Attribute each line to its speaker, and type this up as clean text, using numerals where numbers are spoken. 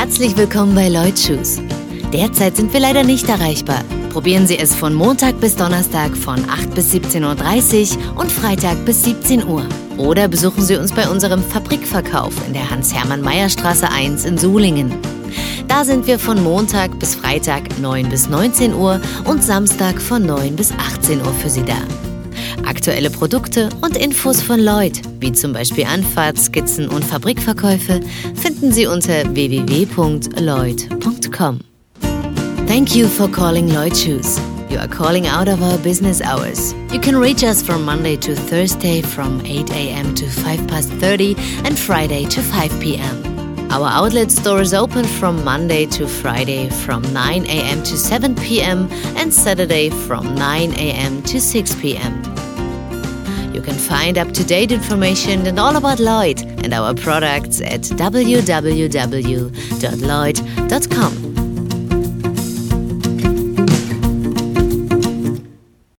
Speaker 1: Herzlich willkommen bei Lloyd Shoes. Derzeit sind wir leider nicht erreichbar. Probieren Sie es von Montag bis Donnerstag von 8 bis 17:30 Uhr und Freitag bis 17 Uhr. Oder besuchen Sie uns bei unserem Fabrikverkauf in der Hans-Hermann-Meyer-Straße 1 in Sulingen. Da sind wir von Montag bis Freitag 9 bis 19 Uhr und Samstag von 9 bis 18 Uhr für Sie da. Aktuelle Produkte und Infos von Lloyd, wie zum Beispiel Anfahrtskizzen und Fabrikverkäufe, finden Sie unter www.lloyd.com. Thank you for calling Lloyd Shoes. You are calling out of our business hours. You can reach us from Monday to Thursday from 8 a.m. to 5:30 and Friday to 5 p.m. Our outlet store is open from Monday to Friday from 9 a.m. to 7 p.m. and Saturday from 9 a.m. to 6 p.m. You can find up-to-date information and all about Lloyd and our products at www.lloyd.com.